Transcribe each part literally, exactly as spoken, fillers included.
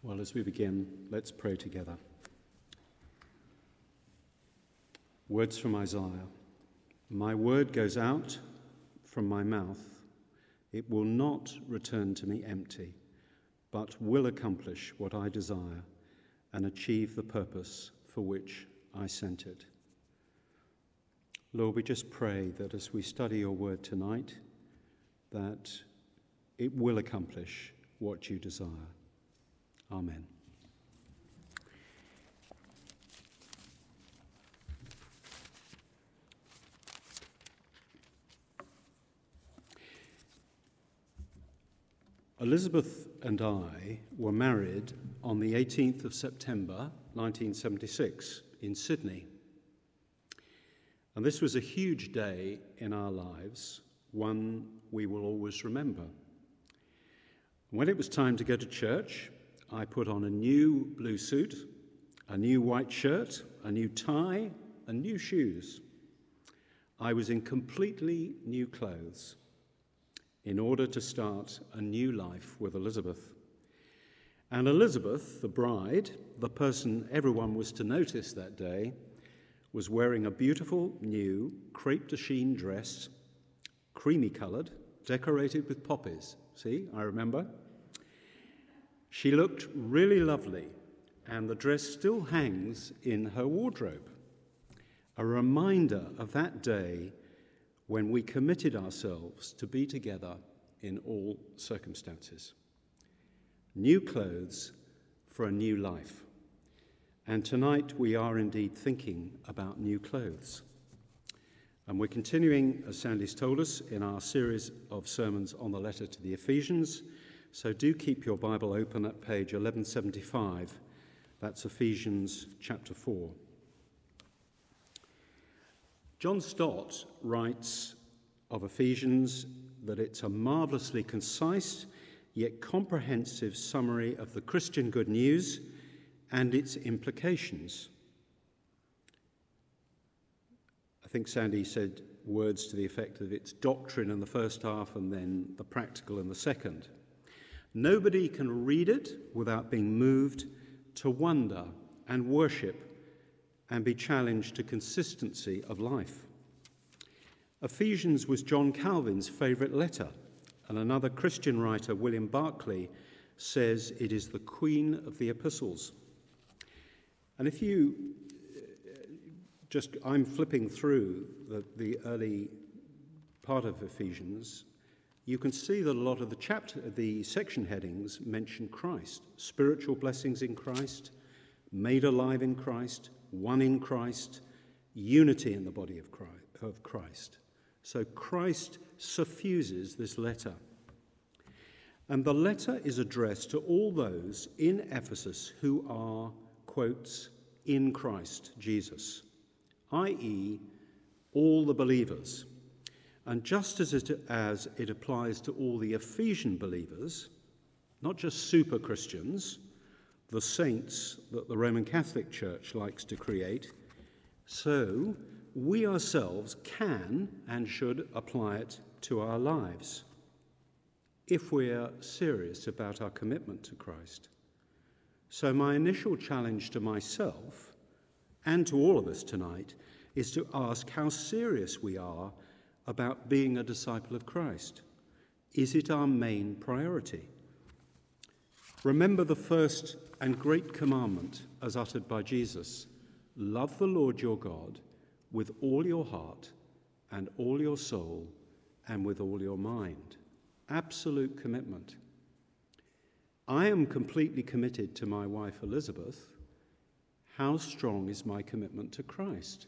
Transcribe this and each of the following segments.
Well, as we begin, let's pray together. Words from Isaiah. My word goes out from my mouth. It will not return to me empty, but will accomplish what I desire and achieve the purpose for which I sent it. Lord, we just pray that as we study your word tonight, that it will accomplish what you desire. Amen. Elizabeth and I were married on the eighteenth of September nineteen seventy-six in Sydney. And this was a huge day in our lives, one we will always remember. When it was time to go to church, I put on a new blue suit, a new white shirt, a new tie, and new shoes. I was in completely new clothes in order to start a new life with Elizabeth. And Elizabeth, the bride, the person everyone was to notice that day, was wearing a beautiful new crepe de chine dress, creamy-coloured, decorated with poppies. See, I remember. She looked really lovely, and the dress still hangs in her wardrobe, a reminder of that day when we committed ourselves to be together in all circumstances. New clothes for a new life. And tonight we are indeed thinking about new clothes. And we're continuing, as Sandy's told us, in our series of sermons on the letter to the Ephesians. So do keep your Bible open at page eleven seventy-five. That's Ephesians chapter four. John Stott writes of Ephesians that it's a marvellously concise yet comprehensive summary of the Christian good news and its implications. I think Sandy said words to the effect that it's doctrine in the first half and then the practical in the second. Nobody can read it without being moved to wonder and worship and be challenged to consistency of life. Ephesians was John Calvin's favourite letter, and another Christian writer, William Barclay, says it is the queen of the epistles. And if you just, I'm flipping through the, the early part of Ephesians, you can see that a lot of the chapter, the section headings mention Christ, spiritual blessings in Christ, made alive in Christ, one in Christ, unity in the body of Christ. Of Christ. So Christ suffuses this letter. And the letter is addressed to all those in Ephesus who are, quotes, in Christ Jesus, that is, all the believers. And just as it, as it applies to all the Ephesian believers, not just super Christians, the saints that the Roman Catholic Church likes to create, so we ourselves can and should apply it to our lives if we're serious about our commitment to Christ. So my initial challenge to myself and to all of us tonight is to ask how serious we are about being a disciple of Christ. Is it our main priority? Remember the first and great commandment as uttered by Jesus. Love the Lord your God with all your heart and all your soul and with all your mind. Absolute commitment. I am completely committed to my wife Elizabeth. How strong is my commitment to Christ?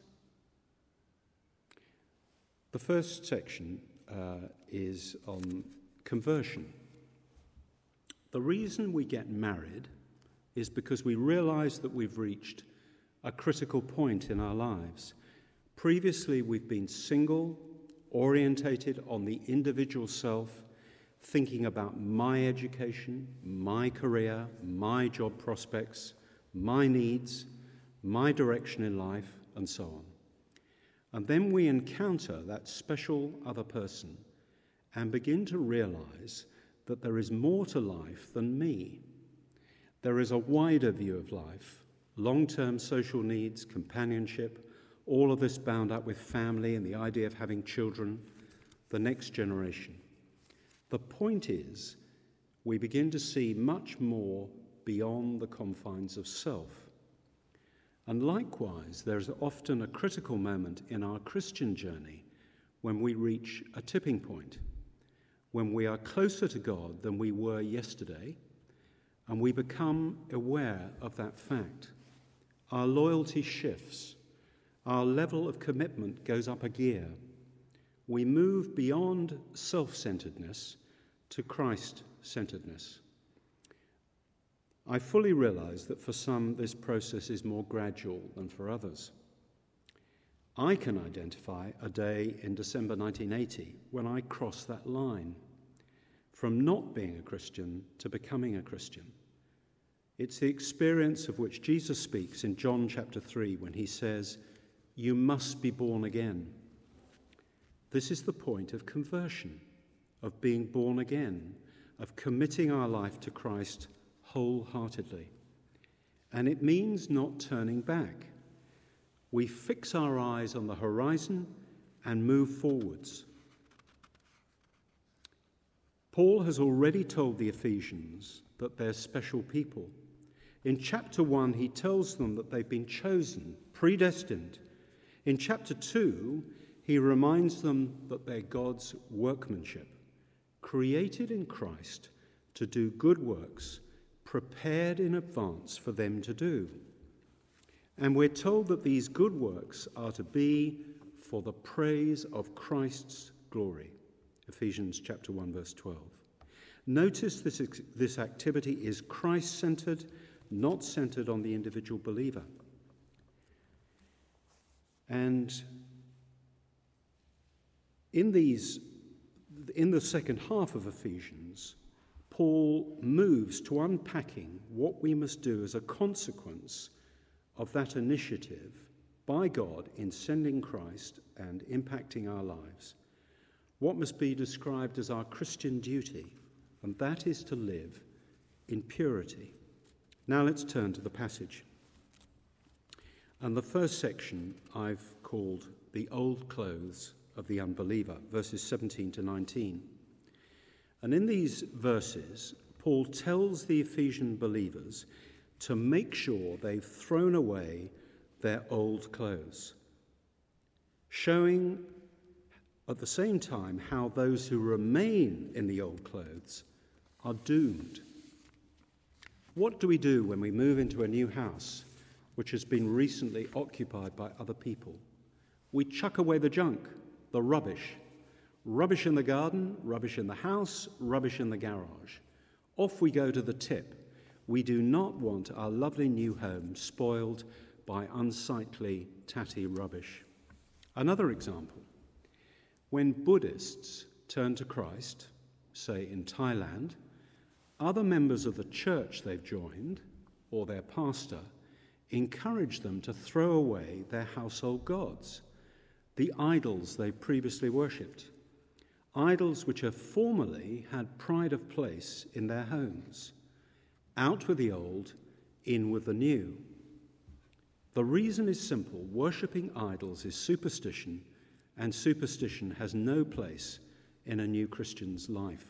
The first section uh, is on conversion. The reason we get married is because we realize that we've reached a critical point in our lives. Previously, we've been single, orientated on the individual self, thinking about my education, my career, my job prospects, my needs, my direction in life, and so on. And then we encounter that special other person and begin to realize that there is more to life than me. There is a wider view of life, long-term social needs, companionship, all of this bound up with family and the idea of having children, the next generation. The point is, we begin to see much more beyond the confines of self. And likewise, there is often a critical moment in our Christian journey when we reach a tipping point, when we are closer to God than we were yesterday, and we become aware of that fact. Our loyalty shifts. Our level of commitment goes up a gear. We move beyond self-centeredness to Christ-centeredness. I fully realize that for some this process is more gradual than for others. I can identify a day in December nineteen eighty when I crossed that line from not being a Christian to becoming a Christian. It's the experience of which Jesus speaks in John chapter three when he says, "You must be born again." This is the point of conversion, of being born again, of committing our life to Christ wholeheartedly. And it means not turning back. We fix our eyes on the horizon and move forwards. Paul has already told the Ephesians that they're special people. In chapter one, he tells them that they've been chosen, predestined. In chapter two, he reminds them that they're God's workmanship, created in Christ to do good works, prepared in advance for them to do. And we're told that these good works are to be for the praise of Christ's glory. Ephesians chapter one, verse twelve. Notice this, this activity is Christ-centered, not centered on the individual believer. And in these, in the second half of Ephesians, Paul moves to unpacking what we must do as a consequence of that initiative by God in sending Christ and impacting our lives. What must be described as our Christian duty, and that is to live in purity. Now let's turn to the passage. And the first section I've called the old clothes of the unbeliever, verses seventeen to nineteen. And in these verses, Paul tells the Ephesian believers to make sure they've thrown away their old clothes, showing at the same time how those who remain in the old clothes are doomed. What do we do when we move into a new house which has been recently occupied by other people? We chuck away the junk, the rubbish. Rubbish in the garden, rubbish in the house, rubbish in the garage. Off we go to the tip. We do not want our lovely new home spoiled by unsightly, tatty rubbish. Another example. When Buddhists turn to Christ, say in Thailand, other members of the church they've joined, or their pastor, encourage them to throw away their household gods, the idols they previously worshipped, idols which have formerly had pride of place in their homes. Out with the old, in with the new. The reason is simple. Worshipping idols is superstition, and superstition has no place in a new Christian's life.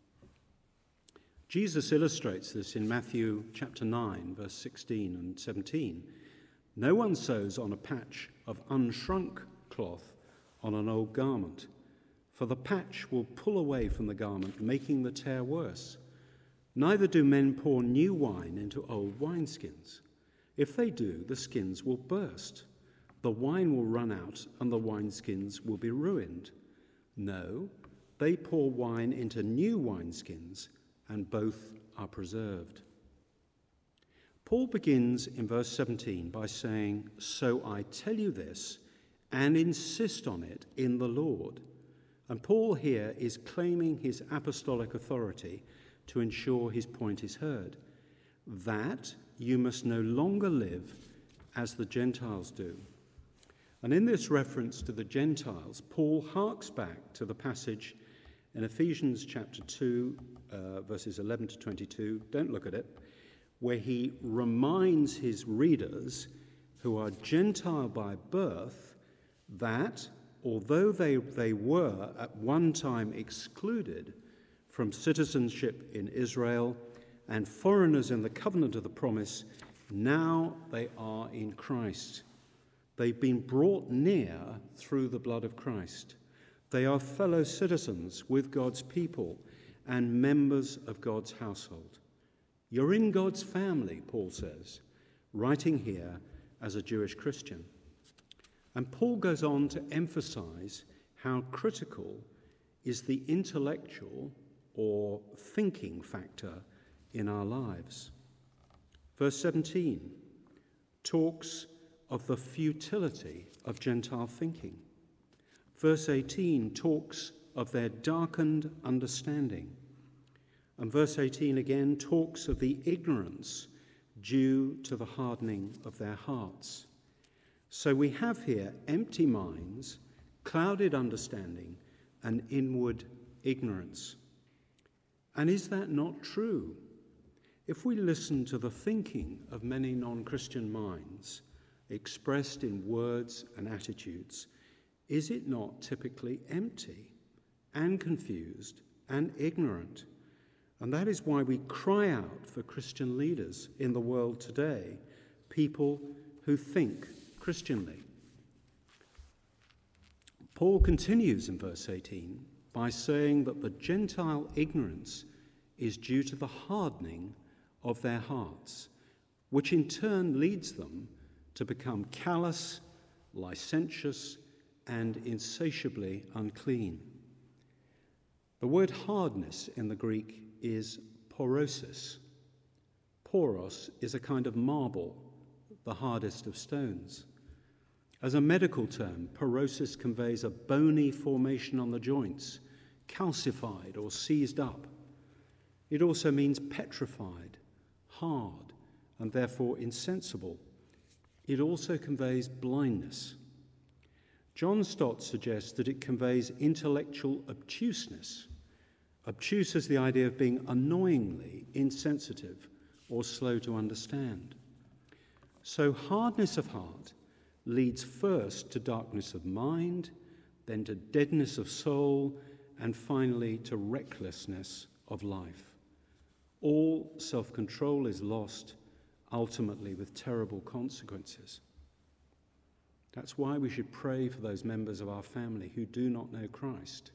Jesus illustrates this in Matthew chapter nine, verse sixteen and seventeen. No one sews on a patch of unshrunk cloth on an old garment, for the patch will pull away from the garment, making the tear worse. Neither do men pour new wine into old wineskins. If they do, the skins will burst. The wine will run out, and the wineskins will be ruined. No, they pour wine into new wineskins, and both are preserved. Paul begins in verse seventeen by saying, "So I tell you this, and insist on it in the Lord." And Paul here is claiming his apostolic authority to ensure his point is heard, that you must no longer live as the Gentiles do. And in this reference to the Gentiles, Paul harks back to the passage in Ephesians chapter two, uh, verses eleven to twenty-two, don't look at it, where he reminds his readers, who are Gentile by birth, that although they, they were at one time excluded from citizenship in Israel and foreigners in the covenant of the promise, now they are in Christ. They've been brought near through the blood of Christ. They are fellow citizens with God's people and members of God's household. You're in God's family, Paul says, writing here as a Jewish Christian. And Paul goes on to emphasize how critical is the intellectual or thinking factor in our lives. Verse seventeen talks of the futility of Gentile thinking. Verse eighteen talks of their darkened understanding. And verse eighteen again talks of the ignorance due to the hardening of their hearts. So we have here empty minds, clouded understanding, and inward ignorance. And is that not true? If we listen to the thinking of many non-Christian minds, expressed in words and attitudes, is it not typically empty and confused and ignorant? And that is why we cry out for Christian leaders in the world today, people who think Christianly. Paul continues in verse eighteen by saying that the Gentile ignorance is due to the hardening of their hearts, which in turn leads them to become callous, licentious, and insatiably unclean. The word hardness in the Greek is porosis. Poros is a kind of marble, the hardest of stones. As a medical term, porosis conveys a bony formation on the joints, calcified or seized up. It also means petrified, hard, and therefore insensible. It also conveys blindness. John Stott suggests that it conveys intellectual obtuseness. Obtuse is the idea of being annoyingly insensitive or slow to understand. So hardness of heart leads first to darkness of mind, then to deadness of soul, and finally to recklessness of life. All self-control is lost, ultimately with terrible consequences. That's why we should pray for those members of our family who do not know Christ.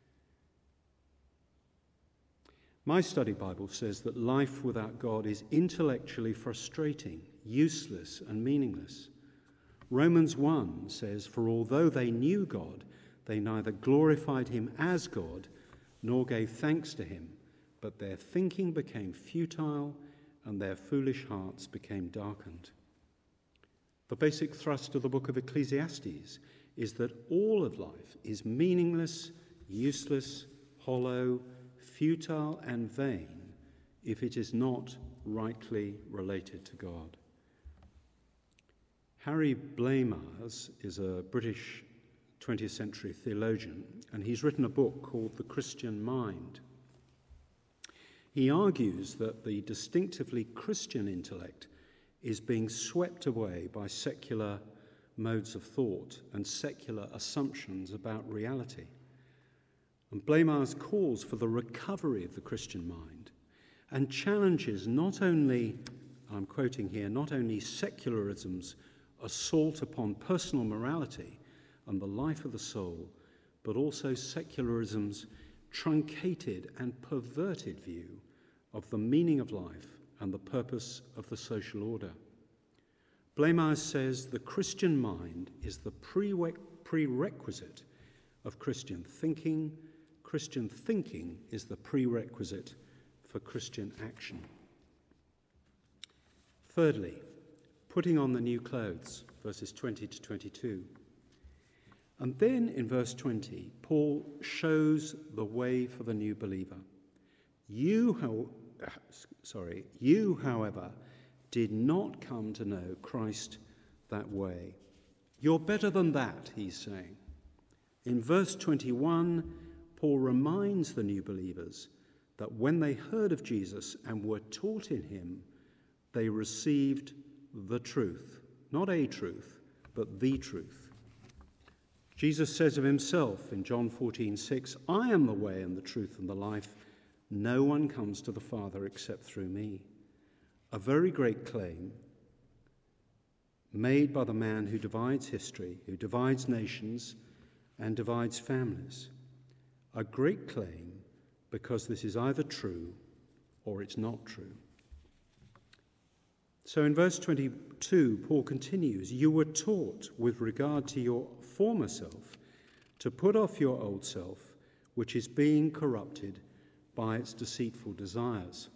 My study Bible says that life without God is intellectually frustrating, useless, and meaningless. Romans one says, "For although they knew God, they neither glorified him as God nor gave thanks to him, but their thinking became futile and their foolish hearts became darkened." The basic thrust of the book of Ecclesiastes is that all of life is meaningless, useless, hollow, futile, and vain if it is not rightly related to God. Harry Blamires is a British twentieth century theologian, and he's written a book called The Christian Mind. He argues that the distinctively Christian intellect is being swept away by secular modes of thought and secular assumptions about reality. And Blamires calls for the recovery of the Christian mind and challenges not only, I'm quoting here, not only secularism's assault upon personal morality and the life of the soul, but also secularism's truncated and perverted view of the meaning of life and the purpose of the social order. Blamires says the Christian mind is the prerequisite of Christian thinking. Christian thinking is the prerequisite for Christian action. Thirdly, putting on the new clothes, verses twenty to twenty-two. And then in verse twenty, Paul shows the way for the new believer. You, how, sorry, you, however, did not come to know Christ that way. You're better than that, he's saying. In verse twenty-one, Paul reminds the new believers that when they heard of Jesus and were taught in him, they received the truth, not a truth, but the truth. Jesus says of himself in John fourteen six, I am the way and the truth and the life. No one comes to the Father except through me. A very great claim made by the man who divides history, who divides nations and divides families. A great claim because this is either true or it's not true. So in verse twenty-two, Paul continues, you were taught with regard to your former self to put off your old self, which is being corrupted by its deceitful desires.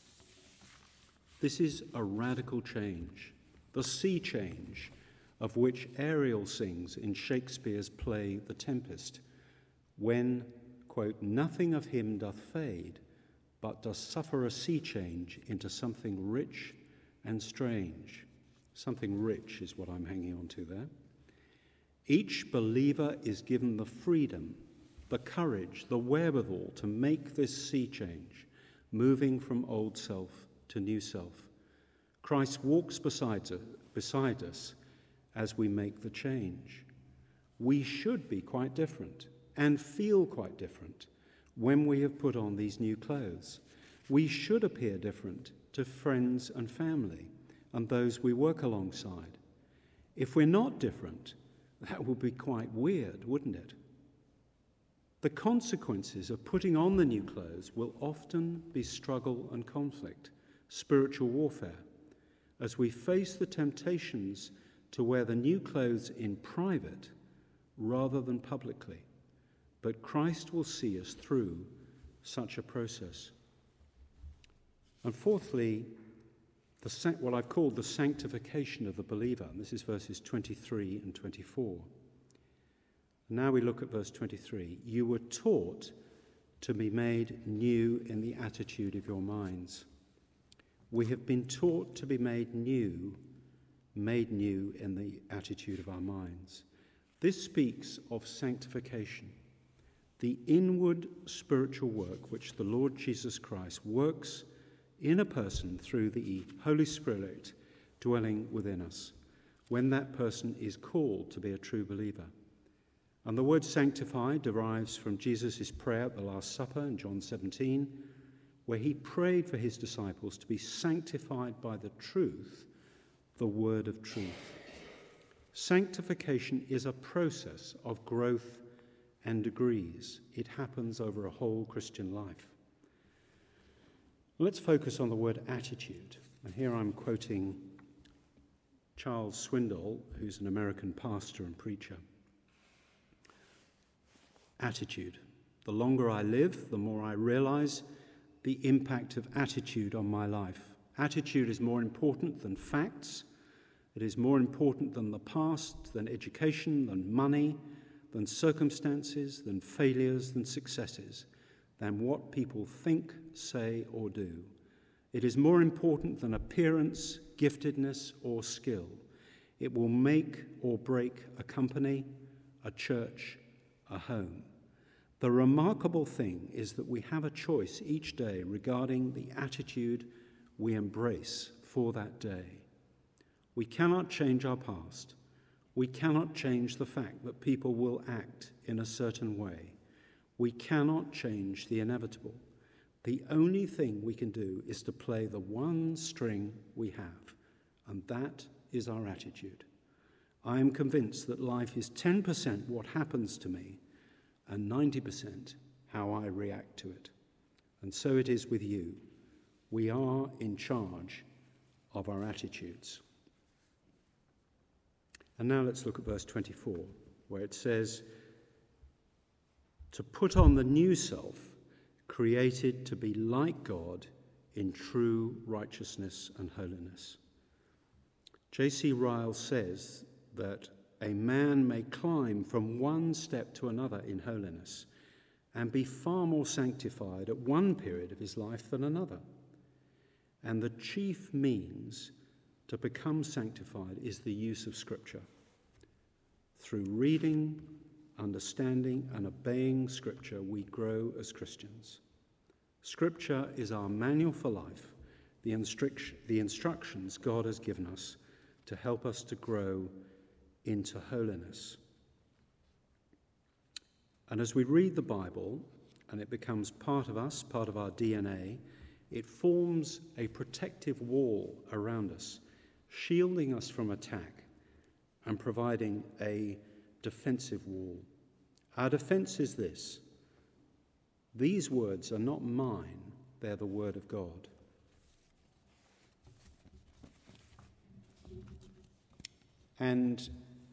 This is a radical change, the sea change of which Ariel sings in Shakespeare's play The Tempest, when, quote, nothing of him doth fade, but does suffer a sea change into something rich and strange. Something rich is what I'm hanging on to there. Each believer is given the freedom, the courage, the wherewithal to make this sea change, moving from old self to new self. Christ walks beside, beside us as we make the change. We should be quite different and feel quite different when we have put on these new clothes. We should appear different to friends and family and those we work alongside. If we're not different, that would be quite weird, wouldn't it? The consequences of putting on the new clothes will often be struggle and conflict, spiritual warfare, as we face the temptations to wear the new clothes in private rather than publicly. But Christ will see us through such a process. And fourthly, the, what I've called the sanctification of the believer. And this is verses twenty-three and twenty-four. Now we look at verse twenty-three. You were taught to be made new in the attitude of your minds. We have been taught to be made new, made new in the attitude of our minds. This speaks of sanctification, the inward spiritual work which the Lord Jesus Christ works in a person through the Holy Spirit dwelling within us, when that person is called to be a true believer. And the word sanctify derives from Jesus' prayer at the Last Supper in John seventeen, where he prayed for his disciples to be sanctified by the truth, the word of truth. Sanctification is a process of growth and degrees. It happens over a whole Christian life. Let's focus on the word attitude. And here I'm quoting Charles Swindoll, who's an American pastor and preacher. Attitude. The longer I live, the more I realize the impact of attitude on my life. Attitude is more important than facts. It is more important than the past, than education, than money, than circumstances, than failures, than successes, than what people think, say, or do. It is more important than appearance, giftedness, or skill. It will make or break a company, a church, a home. The remarkable thing is that we have a choice each day regarding the attitude we embrace for that day. We cannot change our past. We cannot change the fact that people will act in a certain way. We cannot change the inevitable. The only thing we can do is to play the one string we have, and that is our attitude. I am convinced that life is ten percent what happens to me and ninety percent how I react to it. And so it is with you. We are in charge of our attitudes. And now let's look at verse twenty-four, where it says, to put on the new self, created to be like God in true righteousness and holiness. J C Ryle says that a man may climb from one step to another in holiness and be far more sanctified at one period of his life than another. And the chief means to become sanctified is the use of Scripture. Through reading, understanding, and obeying Scripture, we grow as Christians. Scripture is our manual for life, the, instruct- the instructions God has given us to help us to grow into holiness. And as we read the Bible, and it becomes part of us, part of our D N A, it forms a protective wall around us, shielding us from attack and providing a defensive wall. Our defense is this: these words are not mine, they're the word of God. And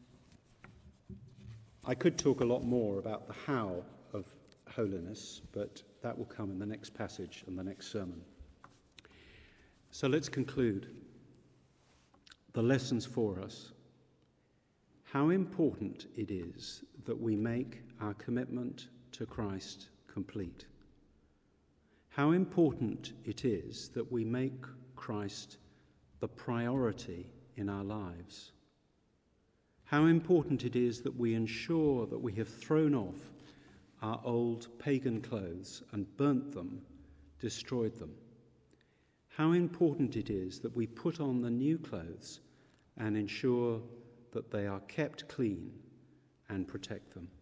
I could talk a lot more about the how of holiness, but that will come in the next passage and the next sermon. So let's conclude. The lessons for us. How important it is that we make our commitment to Christ complete. How important it is that we make Christ the priority in our lives. How important it is that we ensure that we have thrown off our old pagan clothes and burnt them, destroyed them. How important it is that we put on the new clothes and ensure that they are kept clean and protect them.